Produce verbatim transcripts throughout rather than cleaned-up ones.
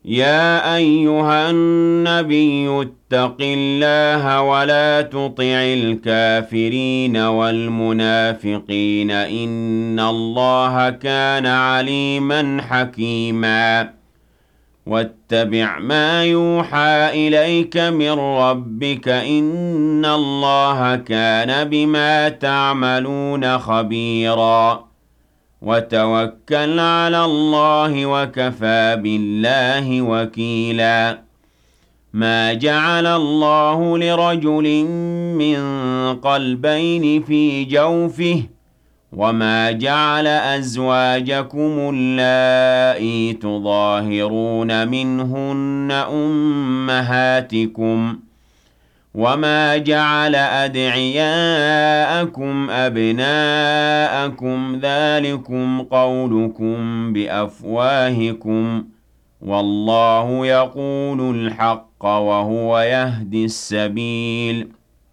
يا أيها النبي اتق الله ولا تطع الكافرين والمنافقين إن الله كان عليما حكيما واتبع ما يوحى إليك من ربك إن الله كان بما تعملون خبيرا وتوكل على الله وكفى بالله وكيلا ما جعل الله لرجل من قلبين في جوفه وما جعل أزواجكم اللائي تظاهرون منهن أمهاتكم وما جعل أدعياءكم أبناءكم ذلكم قولكم بأفواهكم والله يقول الحق وهو يهدي السبيل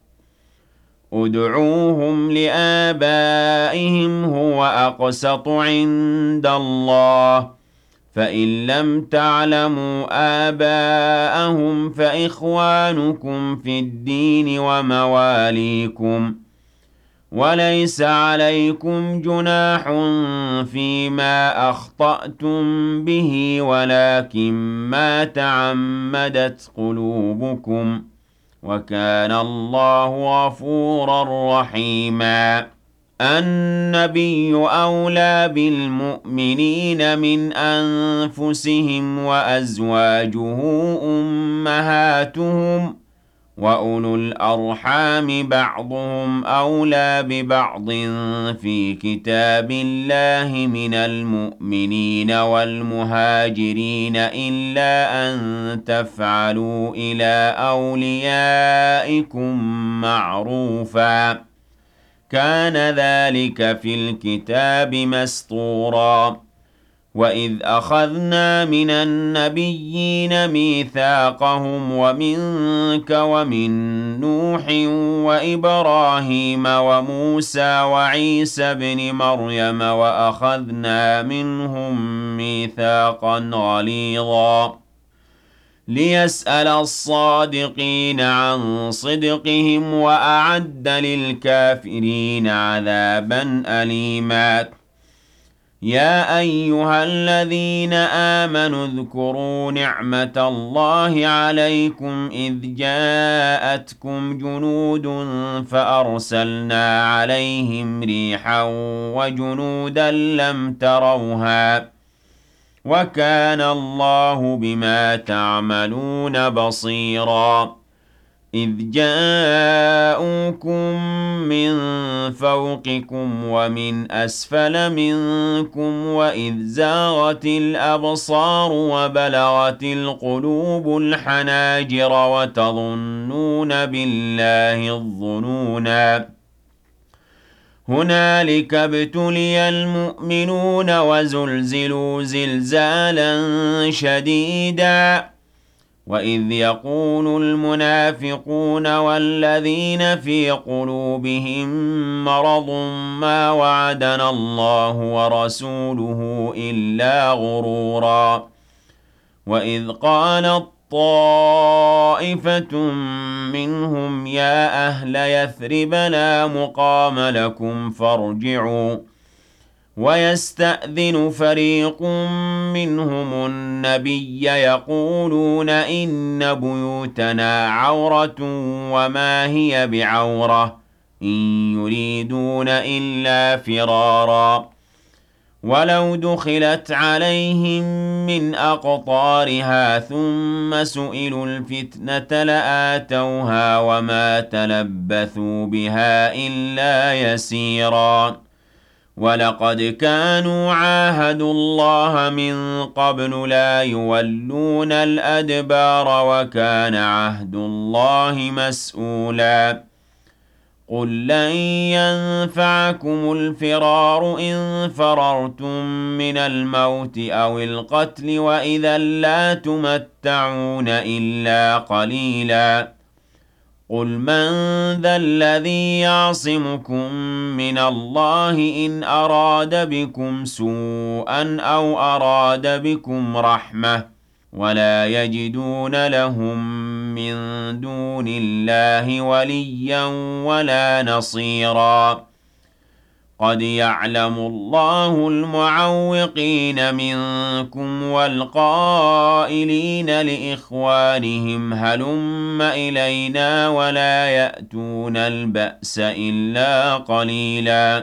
ادعوهم لآبائهم هو أقسط عند الله فإن لم تعلموا آباءهم فإخوانكم في الدين ومواليكم وليس عليكم جناح فيما أخطأتم به ولكن ما تعمدت قلوبكم وكان الله غفورا رحيما النبي أولى بالمؤمنين من أنفسهم وأزواجه أمهاتهم وأولو الأرحام بعضهم أولى ببعض في كتاب الله من المؤمنين والمهاجرين إلا أن تفعلوا إلى أوليائكم معروفا كان ذلك في الكتاب مسطورا وإذ أخذنا من النبيين ميثاقهم ومنك ومن نوح وإبراهيم وموسى وعيسى بن مريم وأخذنا منهم ميثاقا غليظا ليسأل الصادقين عن صدقهم وأعد للكافرين عذابا أليما يا أيها الذين آمنوا اذكروا نعمة الله عليكم إذ جاءتكم جنود فأرسلنا عليهم ريحا وجنودا لم تروها وكان الله بما تعملون بصيرا إذ جاءوكم من فوقكم ومن أسفل منكم وإذ زاغت الأبصار وبلغت القلوب الحناجر وتظنون بالله الظنونا هنالك ابتلي المؤمنون وزلزلوا زلزالا شديدا وإذ يقول المنافقون والذين في قلوبهم مرض ما وعدنا الله ورسوله إلا غرورا وإذ قالت طائفة منهم يا أهل يثرب لا مقام لكم فارجعوا ويستأذن فريق منهم النبي يقولون إن بيوتنا عورة وما هي بعورة إن يريدون إلا فرارا ولو دخلت عليهم من أقطارها ثم سئلوا الفتنة لآتوها وما تلبثوا بها إلا يسيرا ولقد كانوا عاهدوا الله من قبل لا يولون الأدبار وكان عهد الله مسؤولا قل لن ينفعكم الفرار إن فررتم من الموت أو القتل وإذا لا تمتعون إلا قليلا قل من ذا الذي يعصمكم من الله إن أراد بكم سوءا أو أراد بكم رحمة ولا يجدون لهم من دون الله وليا ولا نصيرا قد يعلم الله المعوقين منكم والقائلين لإخوانهم هلم إلينا ولا يأتون البأس إلا قليلا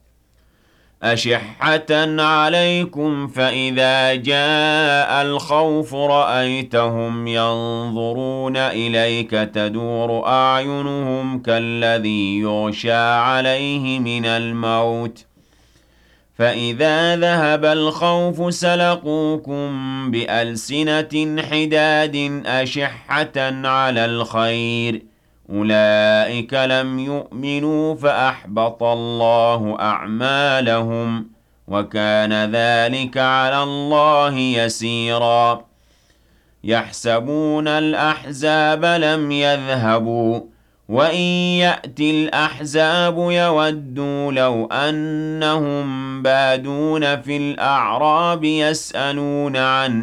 أشحة عليكم فإذا جاء الخوف رأيتهم ينظرون إليك تدور أعينهم كالذي يغشى عليه من الموت فإذا ذهب الخوف سلقوكم بألسنة حداد أشحة على الخير أولئك لم يؤمنوا فأحبط الله أعمالهم وكان ذلك على الله يسيرا يحسبون الأحزاب لم يذهبوا وإن يأتي الأحزاب يودوا لو أنهم بادون في الأعراب يسألون عن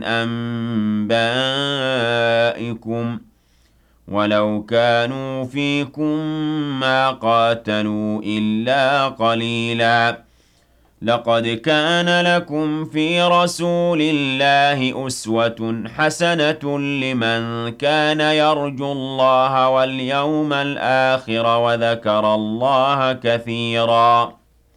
أنبائكم ولو كانوا فيكم ما قاتلوا إلا قليلا لقد كان لكم في رسول الله أسوة حسنة لمن كان يرجو الله واليوم الآخر وذكر الله كثيرا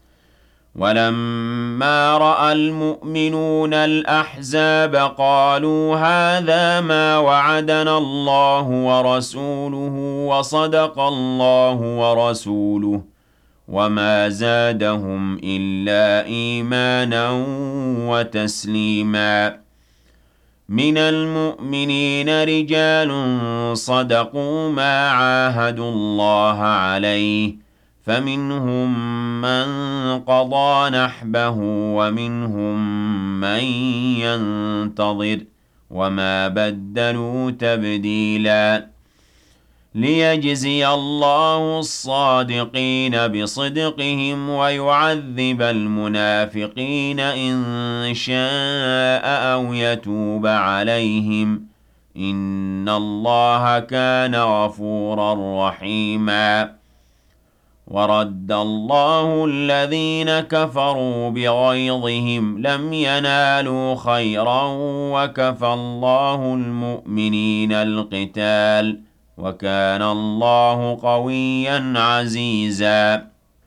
ولما رأى المؤمنون الأحزاب قالوا هذا ما وعدنا الله ورسوله وصدق الله ورسوله وما زادهم إلا إيمانا وتسليما من المؤمنين رجال صدقوا ما عاهدوا الله عليه فمنهم من قضى نحبه ومنهم من ينتظر وما بدلوا تبديلا ليجزي الله الصادقين بصدقهم ويعذب المنافقين إن شاء أو يتوب عليهم إن الله كان غفورا رحيما ورد الله الذين كفروا بغيظهم لم ينالوا خيرا وكفى الله المؤمنين القتال وكان الله قويا عزيزا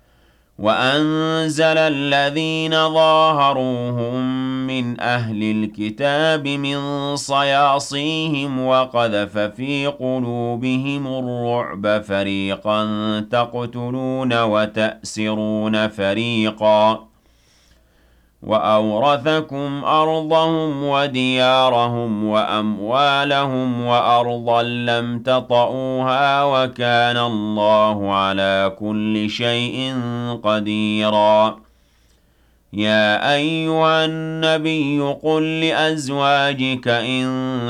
وأنزل الذين ظاهروهم من أهل الكتاب من صياصيهم وقذف في قلوبهم الرعب فريقا تقتلون وتأسرون فريقا وأورثكم أرضهم وديارهم وأموالهم وأرضا لم تطئوها وكان الله على كل شيء قديرا يا أيها النبي قل لأزواجك إن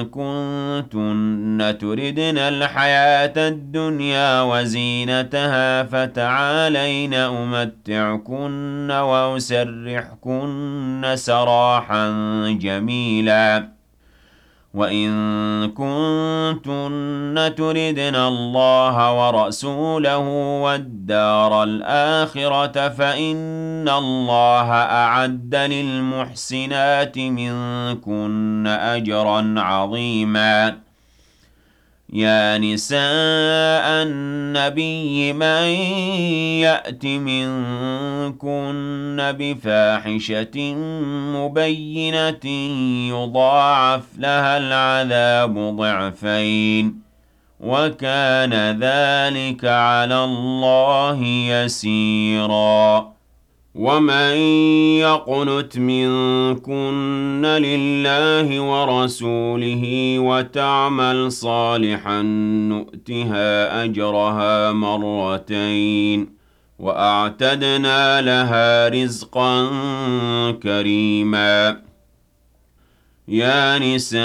كنتن تردن الحياة الدنيا وزينتها فتعالين أمتعكن وأسرحكن سراحا جميلا وإن كنتن تردن الله ورسوله والدار الآخرة فإن الله أعد للمحسنات منكن أجرا عظيما يا نساء النبي من يأت منكن بفاحشة مبينة يضاعف لها العذاب ضعفين وكان ذلك على الله يسيرا ومن يقنت منكن لله ورسوله وتعمل صالحا نؤتها أجرها مرتين وأعتدنا لها رزقا كريما يا نساء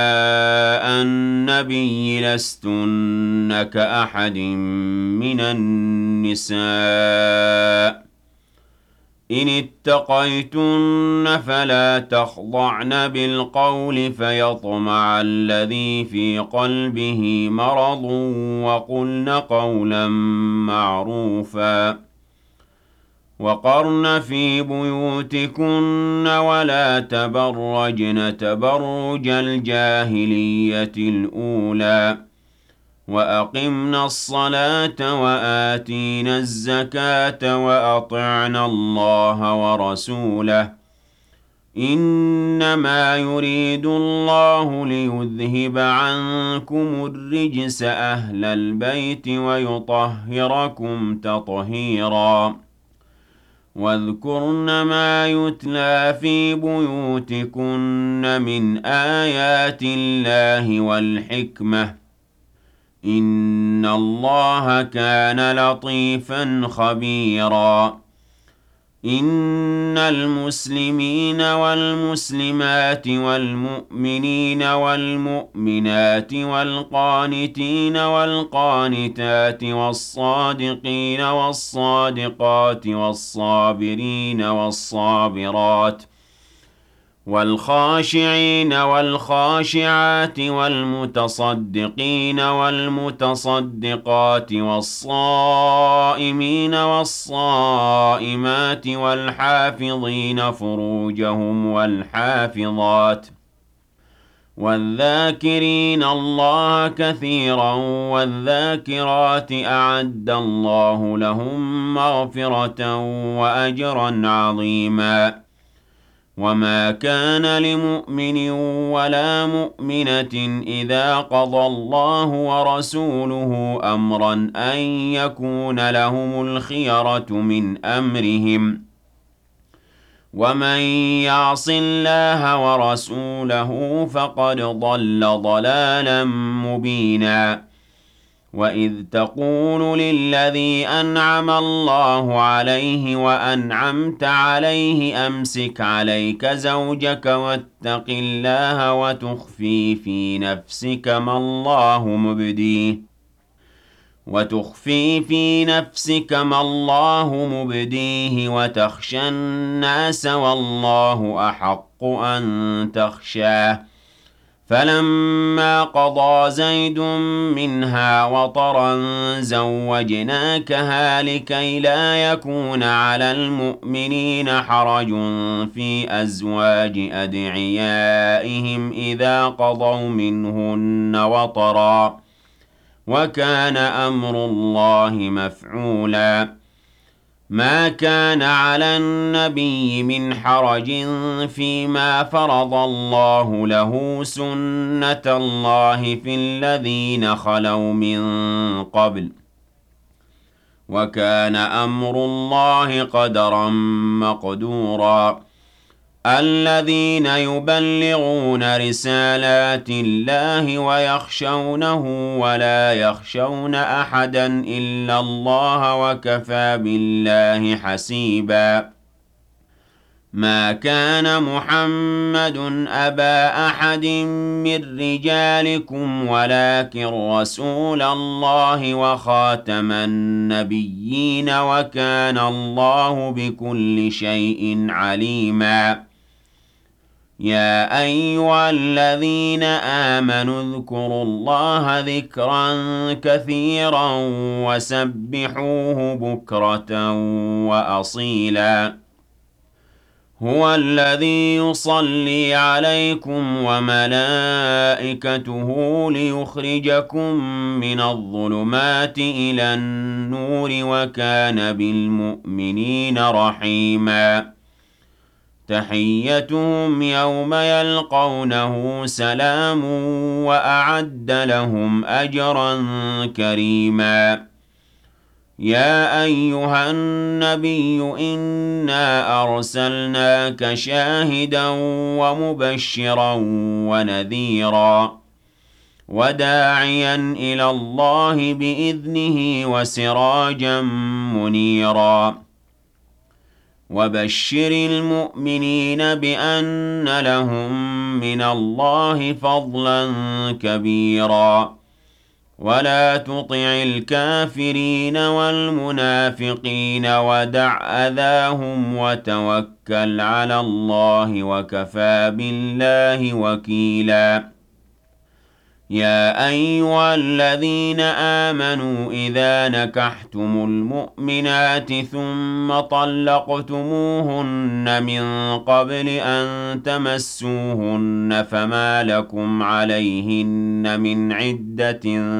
النبي لستن كأحد من النساء إن اتقيتن فلا تخضعن بالقول فيطمع الذي في قلبه مرض وقلن قولا معروفا وقرن في بيوتكن ولا تبرجن تبرج الجاهلية الأولى وأقمنا الصلاة وآتينا الزكاة وأطعنا الله ورسوله إنما يريد الله ليذهب عنكم الرجس أهل البيت ويطهركم تطهيرا واذكرن ما يتلى في بيوتكن من آيات الله والحكمة إن الله كان لطيفا خبيرا إن المسلمين والمسلمات والمؤمنين والمؤمنات والقانتين والقانتات والصادقين والصادقات والصابرين والصابرات والخاشعين والخاشعات والمتصدقين والمتصدقات والصائمين والصائمات والحافظين فروجهم والحافظات والذاكرين الله كثيرا والذاكرات أعد الله لهم مغفرة وأجرا عظيما وما كان لمؤمن ولا مؤمنة إذا قضى الله ورسوله أمرا أن يكون لهم الخيرة من أمرهم ومن يعص الله ورسوله فقد ضل ضلالا مبينا وإذ تقول للذي أنعم الله عليه وأنعمت عليه أمسك عليك زوجك واتق الله وتخفي في نفسك ما الله مبديه وتخفي في نفسك ما الله مبديه وتخشى الناس والله أحق أن تخشاه فلما قضى زيد منها وطرا زوجناكها لكي لا يكون على المؤمنين حرج في أزواج أدعيائهم إذا قضوا منهن وطرا وكان أمر الله مفعولا ما كان على النبي من حرج فيما فرض الله له سنة الله في الذين خلوا من قبل وكان أمر الله قدرا مقدورا الذين يبلغون رسالات الله ويخشونه ولا يخشون أحدا إلا الله وكفى بالله حسيبا ما كان محمد أبا أحد من رجالكم ولكن رسول الله وخاتم النبيين وكان الله بكل شيء عليما يا أيها الذين آمنوا اذكروا الله ذكرا كثيرا وسبحوه بكرة وأصيلا هو الذي يصلي عليكم وملائكته ليخرجكم من الظلمات إلى النور وكان بالمؤمنين رحيما تحيتهم يوم يلقونه سلام وأعد لهم أجرا كريما يا أيها النبي إنا أرسلناك شاهدا ومبشرا ونذيرا وداعيا إلى الله بإذنه وسراجا منيرا وبشر المؤمنين بأن لهم من الله فضلا كبيرا ولا تطع الكافرين والمنافقين ودع أذاهم وتوكل على الله وكفى بالله وكيلا يا أيها الذين آمنوا إذا نكحتم المؤمنات ثم طلقتموهن من قبل أن تمسوهن فما لكم عليهن من عدة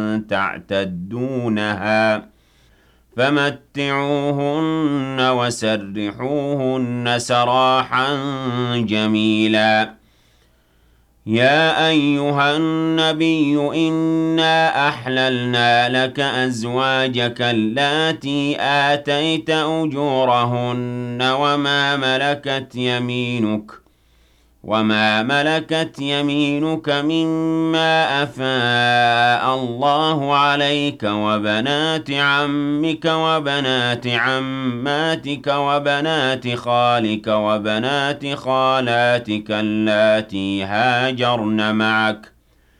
تعتدونها فمتعوهن وسرحوهن سراحا جميلا يا أيها النبي إنا أحللنا لك أزواجك اللاتي آتيت أجورهن وما ملكت يمينك وما ملكت يمينك مما أفاء الله عليك وبنات عمك وبنات عماتك وبنات خالك وبنات خالاتك اللاتي هاجرن معك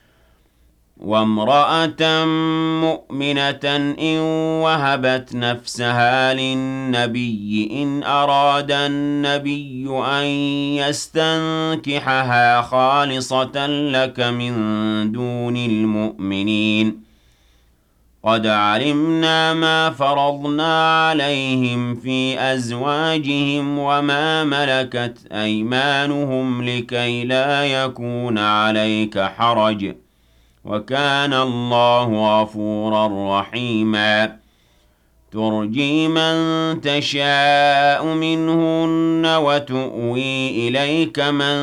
وامرأة مؤمنة إن وهبت نفسها للنبي إن أراد النبي أن يستنكحها خالصة لك من دون المؤمنين قد علمنا ما فرضنا عليهم في أزواجهم وما ملكت أيمانهم لكي لا يكون عليك حرج وكان الله غفورا رحيما ترجي من تشاء منهن وتؤوي إليك من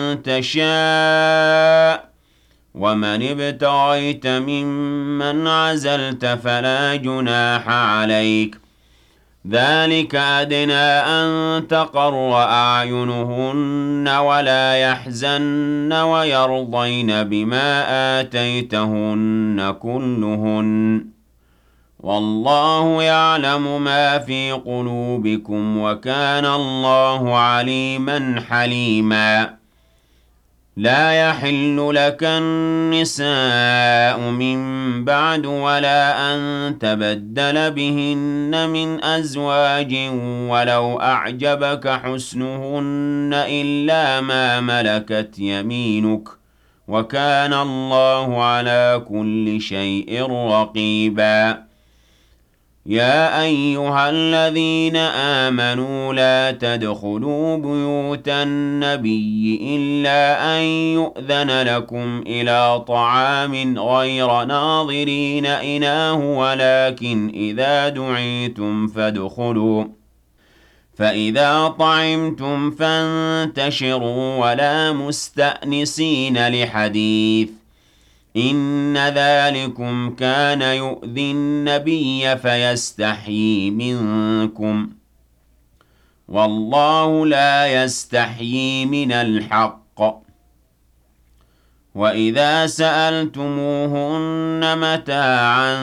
تشاء ومن ابتغيت ممن عزلت فلا جناح عليك ذلك أدنى أن تقر أعينهن ولا يحزن ويرضين بما آتيتهن كلهن والله يعلم ما في قلوبكم وكان الله عليما حليما لا يحل لك النساء من بعد ولا أن تبدل بهن من أزواج ولو أعجبك حسنهن إلا ما ملكت يمينك وكان الله على كل شيء رقيبا يا أيها الذين آمنوا لا تدخلوا بيوت النبي إلا أن يؤذن لكم إلى طعام غير ناظرين إناه ولكن إذا دعيتم فادخلوا فإذا طعمتم فانتشروا ولا مستأنسين لحديث إن ذلكم كان يؤذي النبي فيستحيي منكم والله لا يستحيي من الحق وإذا سألتموهن متاعا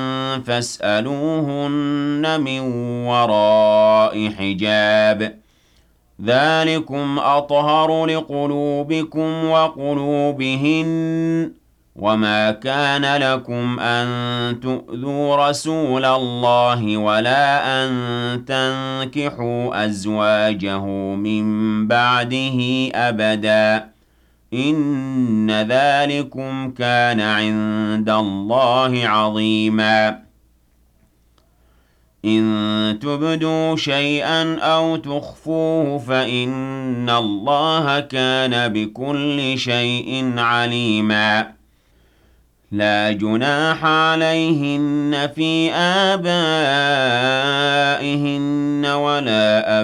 فاسألوهن من وراء حجاب ذلكم أطهر لقلوبكم وقلوبهن وما كان لكم أن تؤذوا رسول الله ولا أن تنكحوا أزواجه من بعده أبدا إن ذلكم كان عند الله عظيما إن تبدوا شيئا أو تخفوه فإن الله كان بكل شيء عليما لا جناح عليهن في آبائهن ولا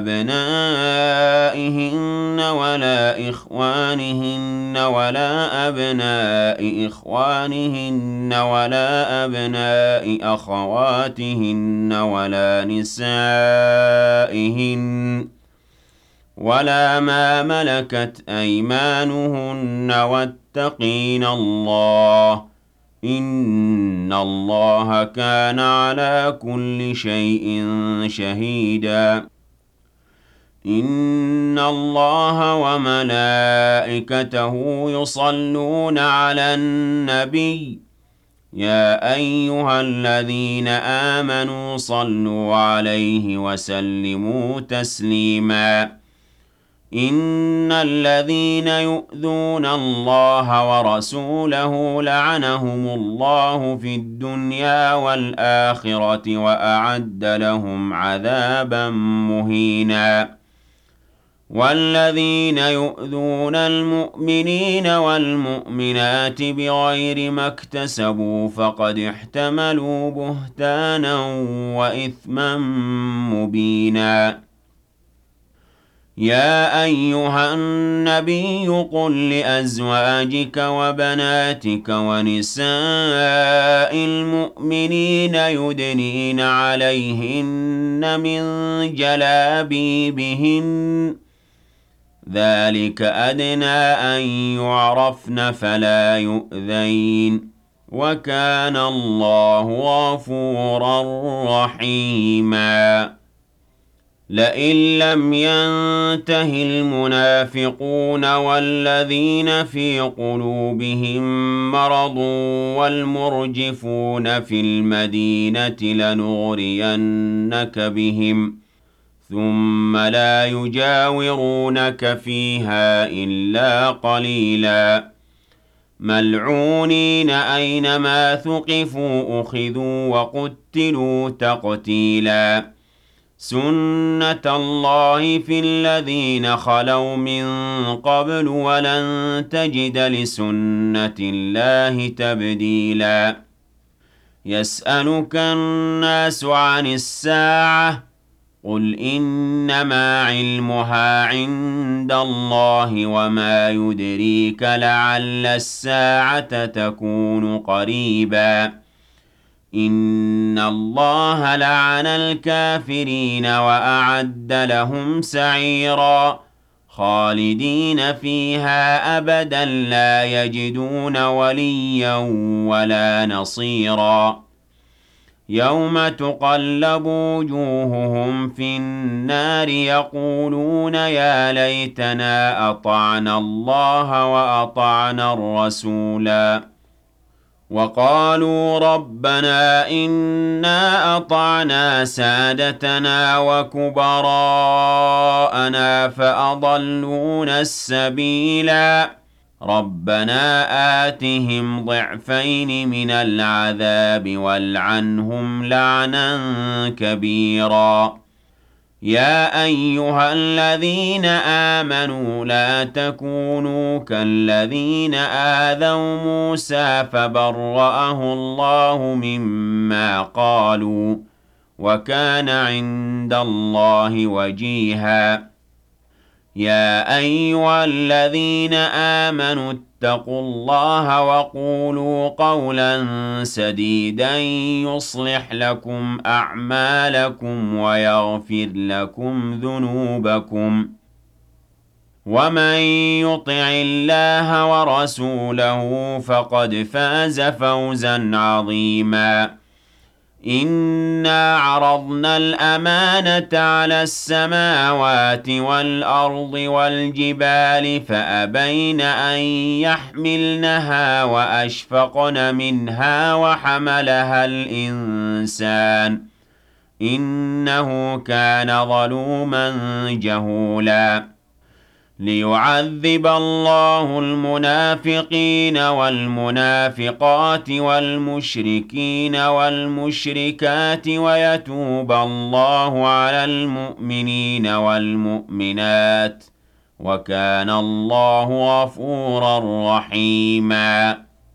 أبنائهن ولا إخوانهن ولا أبناء إخوانهن ولا أبناء أخواتهن ولا نسائهن ولا ما ملكت أيمانهن واتقين الله إن الله كان على كل شيء شهيدا إن الله وملائكته يصلون على النبي يا أيها الذين آمنوا صلوا عليه وسلموا تسليما إن الذين يؤذون الله ورسوله لعنهم الله في الدنيا والآخرة وأعد لهم عذابا مهينا والذين يؤذون المؤمنين والمؤمنات بغير ما اكتسبوا فقد احتملوا بهتانا وإثما مبينا يا أيها النبي قل لأزواجك وبناتك ونساء المؤمنين يدنين عليهن من جلابيبهن ذلك أدنى أن يعرفن فلا يؤذين وكان الله غفورا رحيما لئن لم ينته المنافقون والذين في قلوبهم مرض والمرجفون في المدينة لنغرينك بهم ثم لا يجاورونك فيها إلا قليلا ملعونين أينما ثقفوا أخذوا وقتلوا تقتيلا سنة الله في الذين خلوا من قبل ولن تجد لسنة الله تبديلا يسألك الناس عن الساعة قل إنما علمها عند الله وما يدريك لعل الساعة تكون قريبا إن الله لعن الكافرين وأعد لهم سعيرا خالدين فيها أبدا لا يجدون وليا ولا نصيرا يوم تقلب وجوههم في النار يقولون يا ليتنا أطعنا الله وأطعنا الرسولا وقالوا ربنا إنا أطعنا سادتنا وكبراءنا فأضلونا السبيلا ربنا آتهم ضعفين من العذاب والعنهم لعنا كبيرا يا أيها الذين آمنوا لا تكونوا كالذين آذوا موسى فبرأه الله مما قالوا وكان عند الله وجيها يا أيها الذين آمنوا اتقوا الله وقولوا قولا سديدا يصلح لكم أعمالكم ويغفر لكم ذنوبكم ومن يطع الله ورسوله فقد فاز فوزا عظيما إنا عرضنا الأمانة على السماوات والأرض والجبال فأبين أن يحملنها وأشفقن منها وحملها الإنسان إنه كان ظلوما جهولا ليعذب الله المنافقين والمنافقات والمشركين والمشركات ويتوب الله على المؤمنين والمؤمنات وكان الله غفورا رحيما